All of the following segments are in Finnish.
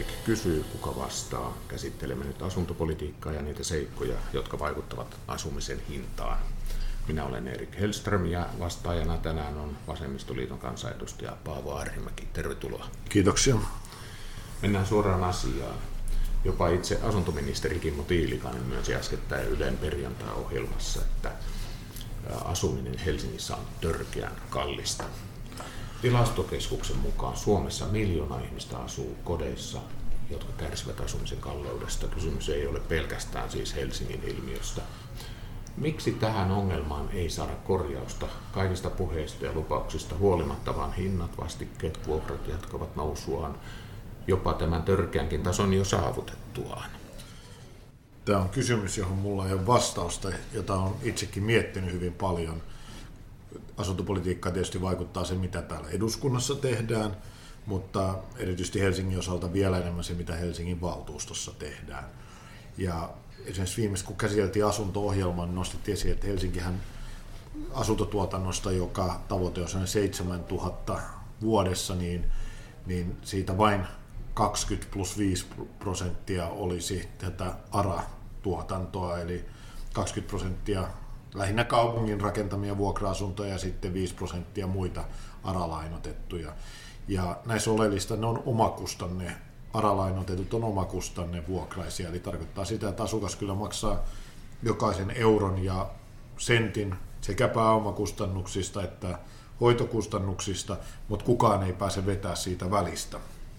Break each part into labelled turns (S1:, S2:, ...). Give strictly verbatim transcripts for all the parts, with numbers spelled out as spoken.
S1: Erik kysyy, kuka vastaa. Käsittelemme nyt asuntopolitiikkaa ja niitä seikkoja, jotka vaikuttavat asumisen hintaan. Minä olen Erik Hellström ja vastaajana tänään on Vasemmistoliiton kansanedustaja Paavo Arhimäki. Tervetuloa.
S2: Kiitoksia.
S1: Mennään suoraan asiaan. Jopa itse asuntoministeri Kimmo Tiilikainen myönsi äskettäin Ylen perjantai-ohjelmassa, että asuminen Helsingissä on törkeän kallista. Tilastokeskuksen mukaan Suomessa miljoona ihmistä asuu kodeissa, jotka kärsivät asumisen kalleudesta. Kysymys ei ole pelkästään siis Helsingin ilmiöstä. Miksi tähän ongelmaan ei saada korjausta kaikista puheista ja lupauksista huolimatta, vaan hinnat, vastikkeet, vuokrat jatkavat nousuaan jopa tämän törkeänkin tason jo saavutettuaan?
S2: Tämä on kysymys, johon mulla ei ole vastausta, jota olen itsekin miettinyt hyvin paljon. Asuntopolitiikkaa tietysti vaikuttaa se, mitä täällä eduskunnassa tehdään, mutta erityisesti Helsingin osalta vielä enemmän se, mitä Helsingin valtuustossa tehdään. Ja esimerkiksi viimeksi, kun käsiteltiin asunto-ohjelmaa, niin nostettiin esiin, että Helsinkihän asuntotuotannosta, joka tavoite on seitsemäntuhatta vuodessa, niin, niin siitä vain kaksikymmentä plus viisi prosenttia olisi tätä A R A-tuotantoa, eli kaksikymmentä prosenttia lähinnä kaupungin rakentamia vuokra-asuntoja ja sitten viisi prosenttia muita A R A-lainotettuja. Ja näissä oleellista ne on omakustanne, A R A-lainotetut on omakustanne vuokraisia, eli tarkoittaa sitä, että asukas kyllä maksaa jokaisen euron ja sentin sekä pääomakustannuksista että hoitokustannuksista, mutta kukaan ei pääse vetää siitä välistä.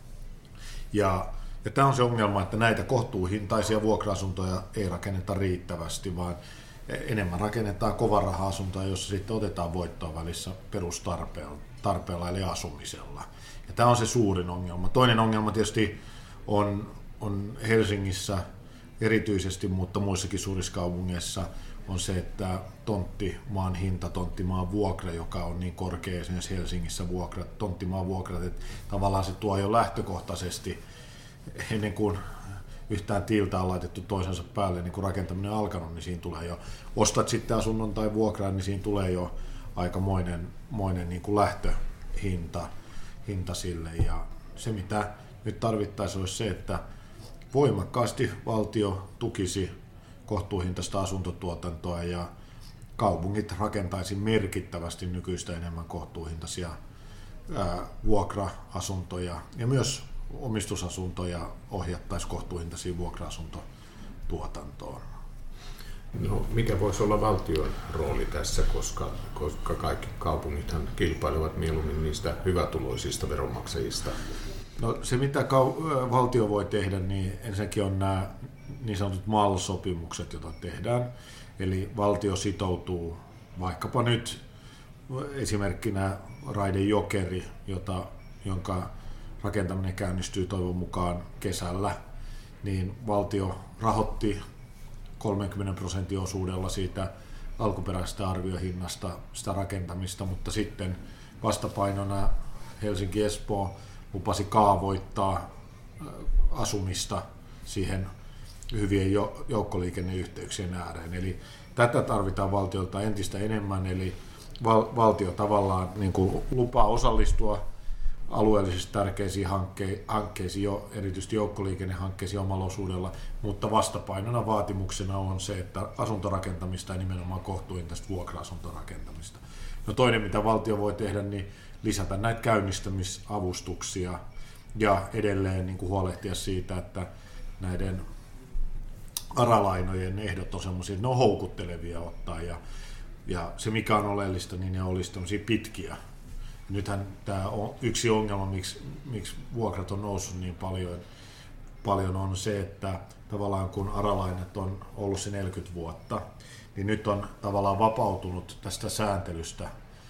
S2: Ja, ja tämä on se ongelma, että näitä kohtuuhintaisia vuokra-asuntoja ei rakenneta riittävästi, vaan enemmän rakennetaan kovaraha-asuntoja, jossa sitten otetaan voittoa välissä perustarpeella eli asumisella. Ja tämä on se suurin ongelma. Toinen ongelma tietysti on, on Helsingissä erityisesti, mutta muissakin suurissa kaupungeissa on se, että tonttimaan hinta, tonttimaan vuokra, joka on niin korkea esimerkiksi Helsingissä vuokrat, tonttimaan vuokrat, että tavallaan se tuo jo lähtökohtaisesti ennen kuin yhtään tiiltä on laitettu toisensa päälle, niin kun rakentaminen on alkanut, niin siinä tulee jo, ostat sitten asunnon tai vuokraan, niin siinä tulee jo aikamoinen moinen niin kuin lähtöhinta hinta sille. Ja se, mitä nyt tarvittaisiin, olisi se, että voimakkaasti valtio tukisi kohtuuhintaista asuntotuotantoa ja kaupungit rakentaisi merkittävästi nykyistä enemmän kohtuuhintaisia ää, vuokra-asuntoja ja myös omistusasuntoja ohjattaisiin kohtuuhintaisiin vuokra-asuntotuotantoon.
S1: No, mikä voisi olla valtion rooli tässä, koska, koska kaikki kaupungithan kilpailevat mieluummin niistä hyvätuloisista veronmaksajista?
S2: No, se, mitä kau- valtio voi tehdä, niin ensinnäkin on nämä niin sanotut M A L-sopimukset, joita tehdään. Eli valtio sitoutuu vaikkapa nyt esimerkkinä Raide Jokeri, jota, jonka rakentaminen käynnistyy toivon mukaan kesällä, niin valtio rahoitti kolmenkymmenen prosentin osuudella siitä alkuperäisestä arviohinnasta sitä rakentamista, mutta sitten vastapainona Helsinki-Espoo lupasi kaavoittaa asumista siihen hyvien joukkoliikenneyhteyksien ääreen. Eli tätä tarvitaan valtiolta entistä enemmän, eli val- valtio tavallaan niin kuin lupaa osallistua alueellisesti tärkeisiin hankke- hankkeisiin, jo, erityisesti joukkoliikennehankkeisiin omalla osuudella, mutta vastapainona vaatimuksena on se, että asuntorakentamista ja nimenomaan kohtuuhintaista vuokra-asuntorakentamista. No toinen, mitä valtio voi tehdä, niin lisätä näitä käynnistämisavustuksia ja edelleen niin kuin huolehtia siitä, että näiden A R A-lainojen ehdot on sellaisia, että ne on houkuttelevia ottaa ja, ja se mikä on oleellista, niin ne olisi tämmöisiä pitkiä. Nythän tämä on yksi ongelma, miksi, miksi vuokrat on noussut niin paljon, paljon on se, että tavallaan kun A R A-lainat on ollut se neljäkymmentä vuotta, niin nyt on tavallaan vapautunut tästä sääntelystä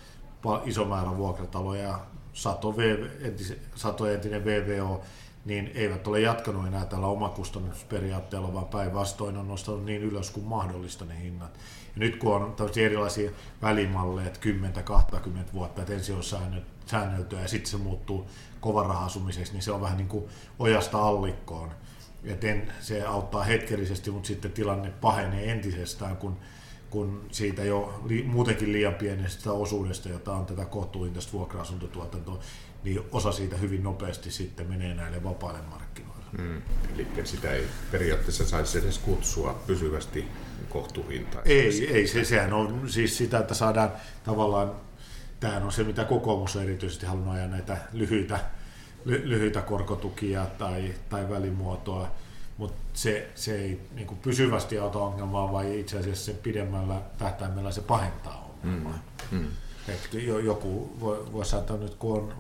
S2: iso määrä vuokrataloja ja sato, sato entinen V V O, niin eivät ole jatkanut enää tällä omakustannusperiaatteella, vaan päinvastoin on nostanut niin ylös kuin mahdollista ne hinnat. Ja nyt kun on tällaisia erilaisia välimalleja, että kymmenen kaksikymmentä vuotta, että ensin on säänneltyä ja sitten se muuttuu kovaraha-asumiseksi, niin se on vähän niin kuin ojasta allikkoon. Joten se auttaa hetkellisesti, mutta sitten tilanne pahenee entisestään, kun, kun siitä jo li, muutenkin liian pienestä osuudesta, jota on tätä kohtuuhintaista vuokra-asuntotuotantoa, niin osa siitä hyvin nopeasti sitten menee näille vapaille markkinoille.
S1: Mm. Eli sitä ei periaatteessa saisi edes kutsua pysyvästi kohtuuhintaiseksi.
S2: Ei, ei se, sehän on siis sitä, että saadaan tavallaan, tämähän on se, mitä kokoomus on erityisesti halunnut ajaa, näitä lyhyitä, ly, lyhyitä korkotukia tai, tai välimuotoa, mutta se, se ei niin kuin pysyvästi auta ongelmaa, vaan itse asiassa sen pidemmällä tähtäimellä se pahentaa ongelmaa. Mm. Mm. Että joku voi, voi sanoa, nyt kun on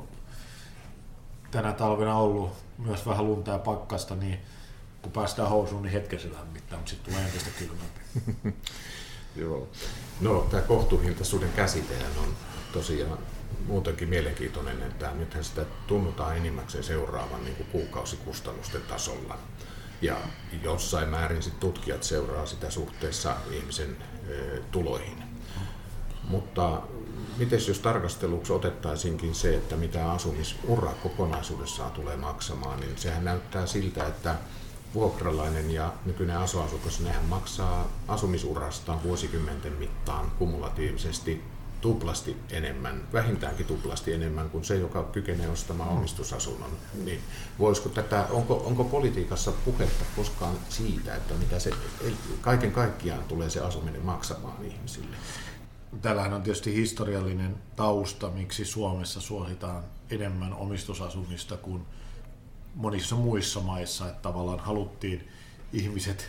S2: tänä talvena ollut myös vähän lunta ja pakkasta, niin kun päästään housuun, niin hetkessä lämmittää, mutta sitten tulee entistä kylmempi.
S1: Joo. No, tämä kohtuuhintaisuuden käsitehän on tosiaan muutenkin mielenkiintoinen, että nythän sitä tunnutaan enimmäkseen seuraavan niin kuin kuukausikustannusten tasolla. Ja jossain määrin sit tutkijat seuraa sitä suhteessa ihmisen e, tuloihin. Mutta miten jos tarkasteluksi otettaisinkin se, että mitä asumisura kokonaisuudessaan tulee maksamaan, niin sehän näyttää siltä, että vuokralainen ja nykyinen aso-asukas, nehän maksaa asumisurastaan vuosikymmenten mittaan kumulatiivisesti tuplasti enemmän, vähintäänkin tuplasti enemmän kuin se, joka kykenee ostamaan omistusasunnon. Niin voisiko tätä, onko, onko politiikassa puhetta koskaan siitä, että mitä se kaiken kaikkiaan tulee se asuminen maksamaan ihmisille?
S2: Tällähän on tietysti historiallinen tausta, miksi Suomessa suositaan enemmän omistusasumista kuin monissa muissa maissa, että tavallaan haluttiin ihmiset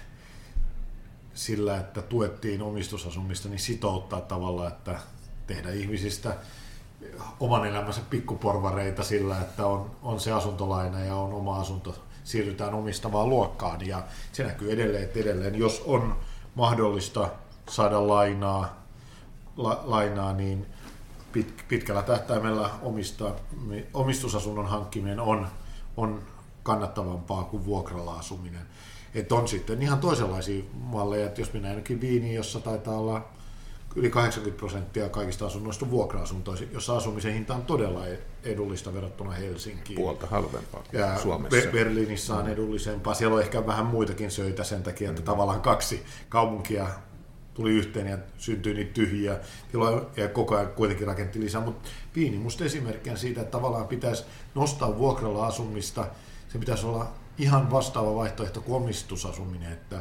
S2: sillä, että tuettiin omistusasumista, niin sitouttaa tavallaan, että tehdä ihmisistä oman elämänsä pikkuporvareita sillä, että on, on se asuntolaina ja on oma asunto, siirrytään omistavaan luokkaan, ja se näkyy edelleen, että edelleen, jos on mahdollista saada lainaa, la, lainaa niin pit, pitkällä tähtäimellä omista, omistusasunnon hankkiminen on, on kannattavampaa kuin vuokralla asuminen. Että on sitten ihan toisenlaisia malleja, että jos mennään ainakin Viiniin, jossa taitaa olla yli kahdeksankymmentä prosenttia kaikista asunnoista vuokra-asuntoja, jossa asumisen hinta on todella edullista verrattuna Helsinkiin.
S1: Puolta halvempaa
S2: ja
S1: Suomessa.
S2: Be- Berliinissä on edullisempaa. Siellä on ehkä vähän muitakin söitä sen takia, että mm. tavallaan kaksi kaupunkia tuli yhteen ja syntyi niitä tyhjiä tiloja ja koko ajan kuitenkin rakennettiin lisää. Mutta Viini musta esimerkkinä siitä, että tavallaan pitäisi nostaa vuokralla asumista. Se pitäisi olla ihan vastaava vaihtoehto kuin omistusasuminen. Että,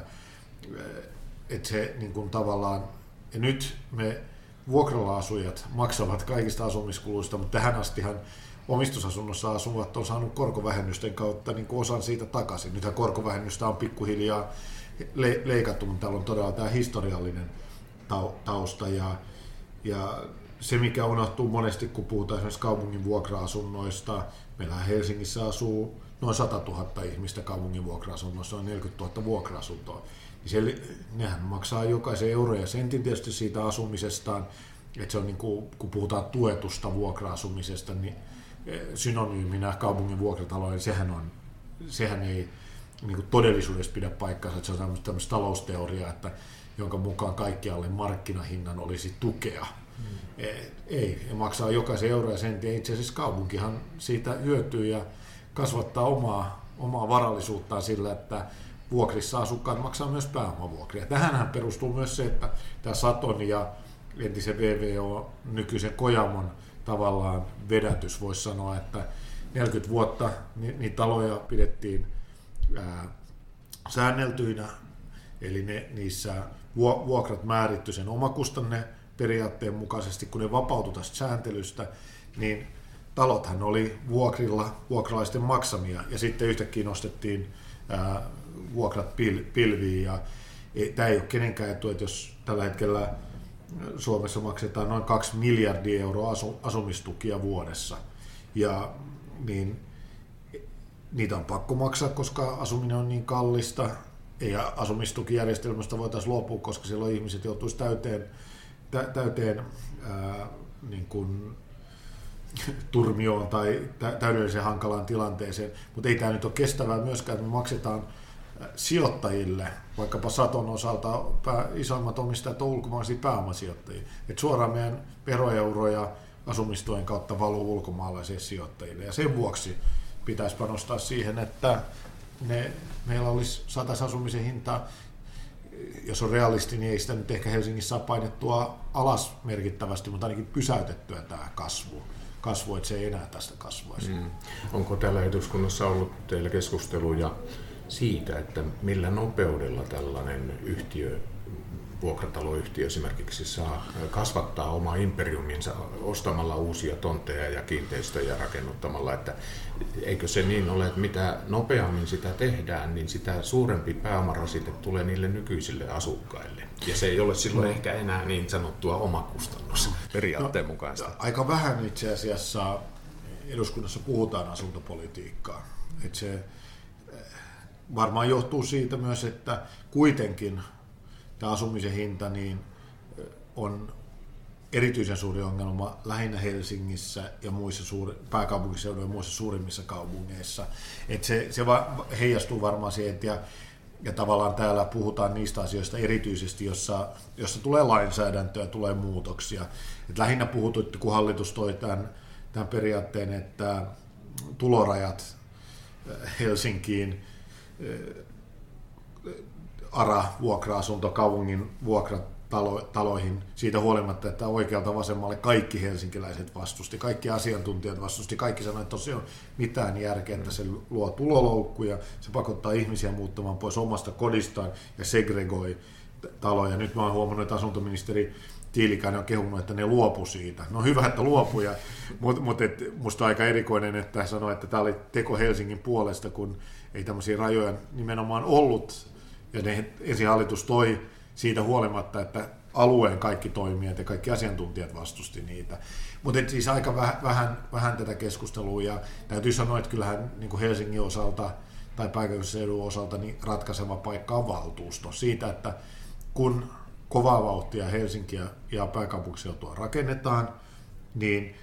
S2: että se niin kuin tavallaan, ja nyt me vuokralla asujat maksavat kaikista asumiskuluista, mutta tähän astihan omistusasunnossa asuvat on saanut korkovähennysten kautta niin kuin osan siitä takaisin. Nythän korkovähennystä on pikkuhiljaa le- leikattu, mutta täällä on todella tämä historiallinen tausta. Ja, ja se, mikä unohtuu monesti, kun puhutaan esimerkiksi kaupungin vuokra-asunnoista, meillä Helsingissä asuu noin sata tuhatta ihmistä kaupungin vuokra-asunnoissa, on neljäkymmentätuhatta vuokra-asuntoa. Niin nehän maksaa jokaisen euro ja sentin tietysti siitä asumisestaan, että se on niin kuin, kun puhutaan tuetusta vuokra-asumisesta, niin synonyyminä kaupungin vuokratalojen, sehän, on, sehän ei niin kuin todellisuudessa pidä paikkaansa, että se on tämmöistä talousteoriaa, että jonka mukaan kaikkialle markkinahinnan olisi tukea. Hmm. Ei, maksaa jokaisen euro ja sentin, itse asiassa kaupunkihan siitä hyötyy ja kasvattaa omaa, omaa varallisuuttaan sillä, että vuokrissa asukkaat maksaa myös pääomavuokria. Tähänhän perustuu myös se, että tämä Saton ja entisen V V O, nykyisen Kojamon tavallaan vedätys, voisi sanoa, että neljäkymmentä vuotta niitä taloja pidettiin ää, säänneltyinä, eli ne, niissä vuokrat määritty sen omakustanne periaatteen mukaisesti, kun ne vapautui tästä sääntelystä, niin talothan oli vuokrilla vuokralaisten maksamia, ja sitten yhtäkkiä nostettiin ää, vuokrat pil, pilviin, ja ei, tämä ei ole kenenkään etu, että jos tällä hetkellä Suomessa maksetaan noin kaksi miljardia euroa asu, asumistukia vuodessa, ja niin niitä on pakko maksaa, koska asuminen on niin kallista, ei asumistukijärjestelmästä voitaisiin luopua, koska silloin ihmiset joutuisi täyteen, tä, täyteen ää, niin kuin turmioon tai täydellisen hankalaan tilanteeseen, mutta ei tämä nyt ole kestävää myöskään, että me maksetaan sijoittajille, vaikkapa Saton osalta pää, isoimmat omistajat on ulkomaisia pääomasijoittajia, että suoraan meidän veroeuroja asumistuen kautta valuu ulkomaalaisille sijoittajille, ja sen vuoksi pitäisi panostaa siihen, että ne, meillä olisi saataisi asumisen hintaa, jos on realisti, niin ei sitä nyt ehkä Helsingissä saa painettua alas merkittävästi, mutta ainakin pysäytettyä tämä kasvu. kasvu, että se ei enää tästä kasvaisi. Mm.
S1: Onko täällä eduskunnassa ollut teillä keskusteluja siitä, että millä nopeudella tällainen yhtiö, vuokrataloyhtiö esimerkiksi, saa kasvattaa omaa imperiuminsa ostamalla uusia tontteja ja kiinteistöjä rakennuttamalla, että eikö se niin ole, että mitä nopeammin sitä tehdään, niin sitä suurempi pääomarasite tulee niille nykyisille asukkaille. Ja se ei ole silloin no. ehkä enää niin sanottua omakustannus periaatteen no, mukaista.
S2: Aika vähän itse asiassa eduskunnassa puhutaan asuntopolitiikkaa. Että se varmaan johtuu siitä myös, että kuitenkin tämä asumisen hinta niin on erityisen suuri ongelma lähinnä Helsingissä ja muissa suuri, pääkaupunkiseuduilla ja muissa suurimmissa kaupungeissa. Että se, se va, heijastuu varmaan siihen, ja, ja tavallaan täällä puhutaan niistä asioista erityisesti, jossa, jossa tulee lainsäädäntöä, tulee muutoksia. Et lähinnä puhuttiin, kun hallitus toi tämän, tämän periaatteen, että tulorajat Helsinkiin, A R A, vuokra-asunto, kaupungin vuokrataloihin, siitä huolimatta, että oikealta vasemmalle kaikki helsinkiläiset vastusti, kaikki asiantuntijat vastusti, kaikki sanoivat, että tosiaan mitään järkeä, että se luo tuloloukkuja, se pakottaa ihmisiä muuttamaan pois omasta kodistaan ja segregoi taloja. Nyt mä oon huomannut, että asuntoministeri Tiilikainen on kehunut, että ne luopu siitä. No hyvä, että luopuja, mutta mut musta on aika erikoinen, että sanoi, että tämä oli teko Helsingin puolesta, kun ei tämmöisiä rajoja nimenomaan ollut. Ja ne ensin hallitus toi siitä huolimatta, että alueen kaikki toimijat ja kaikki asiantuntijat vastusti niitä. Mutta siis aika vähän, vähän, vähän tätä keskustelua. Ja täytyy sanoa, että kyllähän niin kuin Helsingin osalta tai pääkaupunkiseudun osalta niin ratkaiseva paikka on valtuusto. Siitä, että kun kovaa vauhtia Helsinkiä ja pääkaupunkiseutua rakennetaan, niin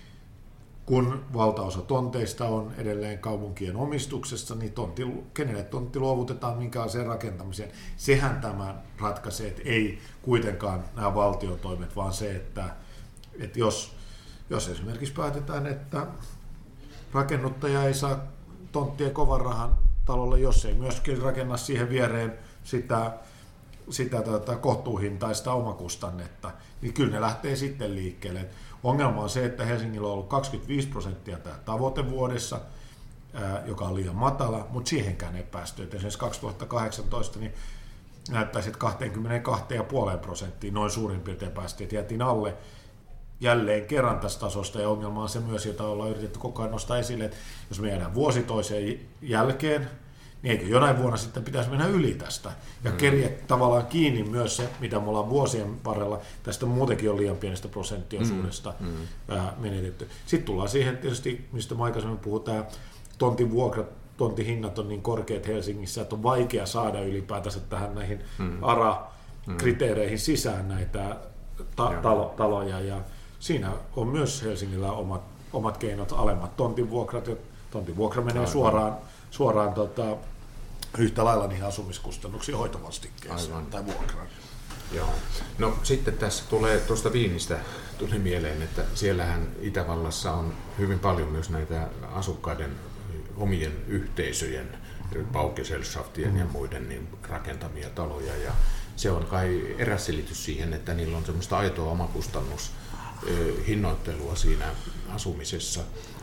S2: kun valtaosa tonteista on edelleen kaupunkien omistuksessa, niin tontti, kenelle tontti luovutetaan minkälaiseen rakentamiseen. Sehän tämä ratkaisee, että ei kuitenkaan nämä valtion toimet, vaan se, että, että jos, jos esimerkiksi päätetään, että rakennuttaja ei saa tonttia kovan rahan talolle, jos ei myöskin rakenna siihen viereen sitä, sitä tuota, kohtuuhintaista omakustannetta, niin kyllä ne lähtee sitten liikkeelle. Ongelma on se, että Helsingillä on ollut kaksikymmentäviisi prosenttia tämä tavoite vuodessa, ää, joka on liian matala, mutta siihenkään ei päästy. Et esimerkiksi kaksituhattakahdeksantoista niin näyttäisi, että kaksikymmentäkaksi pilkku viisi prosenttia noin suurin piirtein päästiin, että jäätiin alle jälleen kerran tästä tasosta, ja ongelma on se myös, jota ollaan yritetty koko ajan nostaa esille, että jos me jäädään vuosi toiseen jälkeen, niin eikö jonain vuonna sitten pitäisi mennä yli tästä ja mm. keriä tavallaan kiinni myös se, mitä me ollaan vuosien varrella, tästä muutenkin on liian pienestä prosenttiosuudesta mm. Mm. menetetty. Sitten tullaan siihen tietysti, mistä mä aikaisemmin puhuin, tämä tontin vuokrat, tontin hinnat on niin korkeat Helsingissä, että on vaikea saada ylipäätänsä tähän näihin mm. A R A-kriteereihin sisään näitä ta- talo- taloja, ja siinä on myös Helsingillä omat, omat keinot, alemmat tontin vuokrat, ja tontin vuokra menee Aivan. suoraan, suoraan tota, yhtä lailla niihin asumiskustannuksiin hoitovastikkeeseen tai vuokraan.
S1: Joo. No sitten tässä tulee tuosta Wienistä tuli mieleen, että siellähän Itävallassa on hyvin paljon myös näitä asukkaiden omien yhteisöjen, Baugesellschaftien mm. ja muiden niin rakentamia taloja, ja se on kai eräs selitys siihen, että niillä on semmoista aitoa omakustannushinnoittelua siinä asumisessa.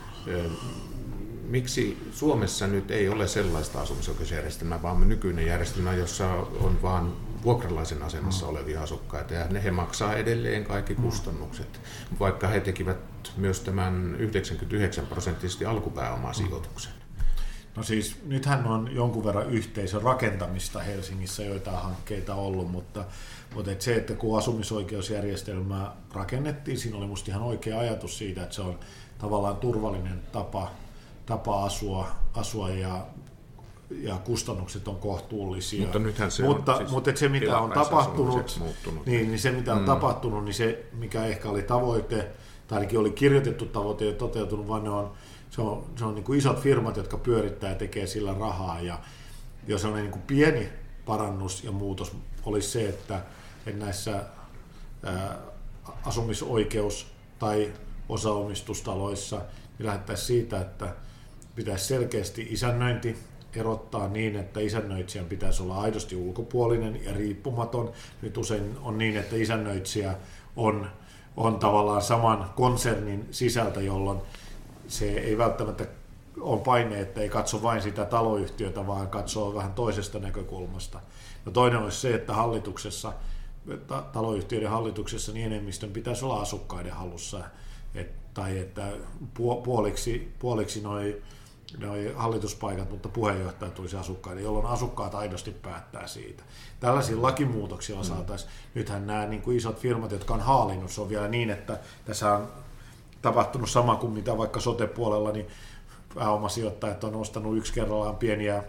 S1: Miksi Suomessa nyt ei ole sellaista asumisoikeusjärjestelmää, vaan nykyinen järjestelmä, jossa on vain vuokralaisen asemassa mm. olevia asukkaita, ja ne he maksaa edelleen kaikki mm. kustannukset, vaikka he tekivät myös tämän yhdeksänkymmentäyhdeksän prosenttisesti alkupääomasijoituksen.
S2: No siis nythän on jonkun verran yhteisön rakentamista Helsingissä, joitain hankkeita ollut, mutta, mutta et se, että kun asumisoikeusjärjestelmää rakennettiin, siinä oli musta ihan oikea ajatus siitä, että se on tavallaan turvallinen tapa tapa asua, asua ja, ja kustannukset on kohtuullisia.
S1: Mutta nythän se
S2: mutta,
S1: on siis
S2: mutta se mitä on tapahtunut, niin, niin se mitä on mm. tapahtunut, niin se mikä ehkä oli tavoite, tai ainakin oli kirjoitettu tavoite ja toteutunut, vaan ne on, se on, se on niin kuin isot firmat, jotka pyörittää ja tekee sillä rahaa. Ja jos on niin kuin pieni parannus ja muutos olisi se, että, että näissä ää, asumisoikeus- tai osaomistustaloissa niin lähdettäisiin siitä, että pitäisi selkeästi isännöinti erottaa niin, että isännöitsijän pitäisi olla aidosti ulkopuolinen ja riippumaton. Nyt usein on niin, että isännöitsijä on, on tavallaan saman konsernin sisältä, jolloin se ei välttämättä ole paine, että ei katso vain sitä taloyhtiötä, vaan katsoo vähän toisesta näkökulmasta. No toinen olisi se, että hallituksessa, taloyhtiöiden hallituksessa niin enemmistön pitäisi olla asukkaiden hallussa, et, tai että puoliksi, puoliksi noi, noi hallituspaikat, mutta puheenjohtaja tulisi asukkaiden, jolloin asukkaat aidosti päättää siitä. Tällaisilla lakimuutoksilla saataisiin, nythän nämä niin kuin isot firmat, jotka on haalinnut, se on vielä niin, että tässä on tapahtunut sama kuin mitä vaikka sote-puolella, niin pääomasijoittajat on ostanut yksi kerrallaan pieniä,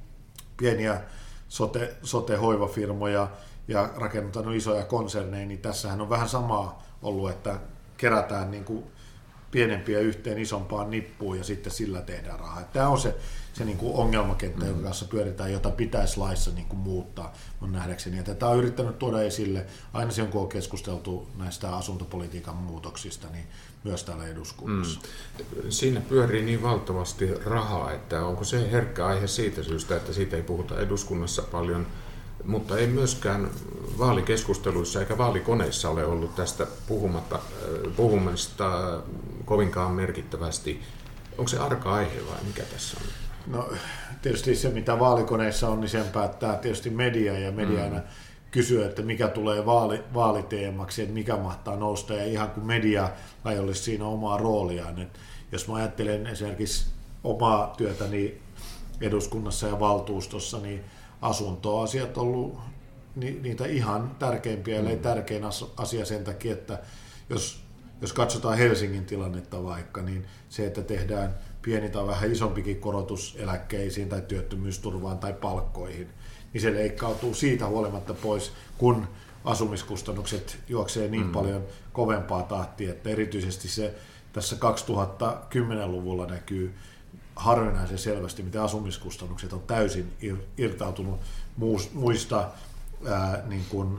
S2: pieniä sote, sote-hoivafirmoja ja rakennuttanut isoja konserneja, niin tässähän on vähän samaa ollut, että kerätään niin kuin pienempiä yhteen isompaan nippuun ja sitten sillä tehdään rahaa. Tämä on se, se niin kuin ongelmakenttä, jonka kanssa pyöritään, jota pitäisi laissa niin kuin muuttaa, on nähdäkseni. Ja tätä on yrittänyt tuoda esille, aina silloin kun on keskusteltu näistä asuntopolitiikan muutoksista, niin myös täällä eduskunnassa.
S1: Mm. Siinä pyörii niin valtavasti rahaa, että onko se herkkä aihe siitä syystä, että siitä ei puhuta eduskunnassa paljon, mutta ei myöskään vaalikeskusteluissa eikä vaalikoneissa ole ollut tästä puhumatta, puhumista kovinkaan merkittävästi. Onko se arka aihe vai mikä tässä on?
S2: No tietysti se, mitä vaalikoneissa on, niin sen päättää tietysti media ja media aina mm. kysyy, että mikä tulee vaali, vaaliteemaksi, että mikä mahtaa nousta ja ihan kuin media ei olisi siinä omaa rooliaan. Et jos mä ajattelen esimerkiksi omaa työtäni eduskunnassa ja valtuustossa, niin asuntoasiat on ollut niitä ihan tärkeimpiä, ellei tärkein asia sen takia, että jos, jos katsotaan Helsingin tilannetta vaikka, niin se, että tehdään pieni tai vähän isompikin korotus eläkkeisiin tai työttömyysturvaan tai palkkoihin, niin se leikkautuu siitä huolimatta pois, kun asumiskustannukset juoksee niin mm. paljon kovempaa tahtia, että erityisesti se tässä kaksituhattakymmenluvulla näkyy harvinaisen selvästi, miten asumiskustannukset on täysin irtautunut muista, ää, niin kuin,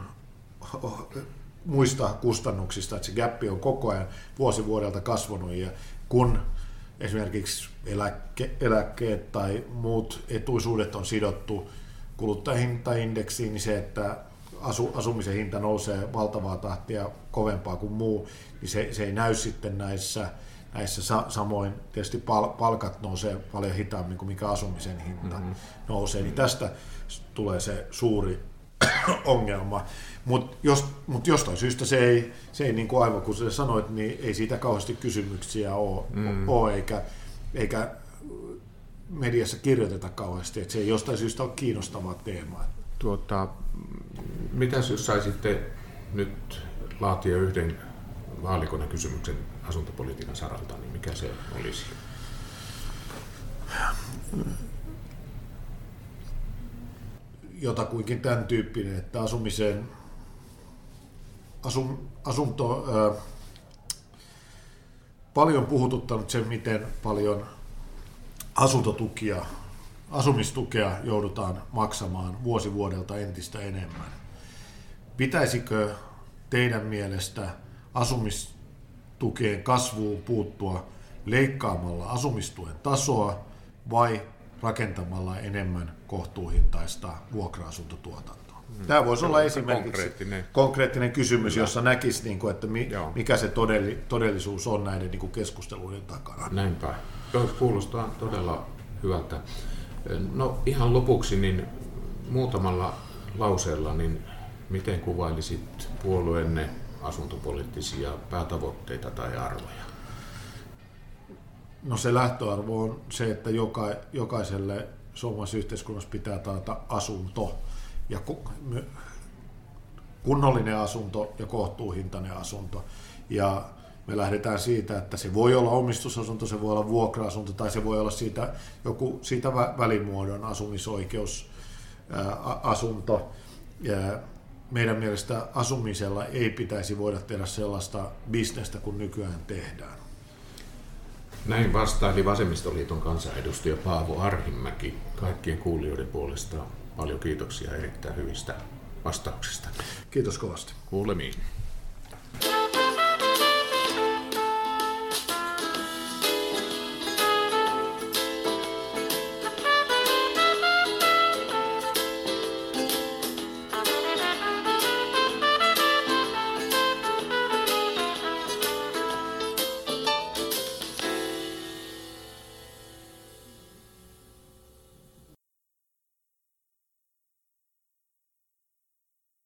S2: muista kustannuksista, että se gappi on koko ajan vuosi vuodelta kasvanut, ja kun esimerkiksi eläkke, eläkkeet tai muut etuisuudet on sidottu kuluttajahintaindeksiin, niin se, että asu, asumisen hinta nousee valtavaa tahtia kovempaa kuin muu, niin se, se ei näy sitten näissä Näissä sa- samoin tietysti pal- palkat nousee paljon hitaammin kuin mikä asumisen hinta mm-hmm. nousee, niin tästä tulee se suuri ongelma. Mutta jos, mut jostain syystä se ei, se ei niin kuin aivan kuin sä sanoit, niin ei siitä kauheasti kysymyksiä ole, mm. ole eikä, eikä mediassa kirjoiteta kauheasti, että se ei jostain syystä ole kiinnostava teema.
S1: Tuota, mitäs jos saisitte nyt laatia yhden vaalikonekysymyksen asuntopolitiikan saralta, niin mikä se olisi?
S2: Jotakuinkin tämän tyyppinen, että asumiseen asun, asunto äh, paljon puhututtanut sen, miten paljon asuntotukia, asumistukea joudutaan maksamaan vuosi vuodelta entistä enemmän. Pitäisikö teidän mielestä asumistukien kasvuun puuttua leikkaamalla asumistuen tasoa vai rakentamalla enemmän kohtuuhintaista vuokra-asuntotuotantoa? Hmm. Tämä voisi olla esimerkiksi konkreettinen, konkreettinen kysymys, Kyllä. jossa näkisi, että mikä se todellisuus on näiden keskusteluiden takana.
S1: Näinpä. Kuulostaa todella hyvältä. No ihan lopuksi niin muutamalla lauseella, niin miten kuvailisit puolueenne asuntopoliittisia päätavoitteita tai arvoja?
S2: No se lähtöarvo on se, että joka, jokaiselle suomalaisessa yhteiskunnassa pitää taata asunto ja kunnollinen asunto ja kohtuuhintainen asunto. Ja me lähdetään siitä, että se voi olla omistusasunto, se voi olla vuokra-asunto tai se voi olla siitä, joku siitä välimuodon asumisoikeusasunto. Ja meidän mielestä asumisella ei pitäisi voida tehdä sellaista bisnestä kuin nykyään tehdään.
S1: Näin vastaili Vasemmistoliiton kansanedustaja Paavo Arhinmäki. Kaikkien kuulijoiden puolesta paljon kiitoksia erittäin hyvistä vastauksista.
S2: Kiitos kovasti.
S1: Kuulemiin.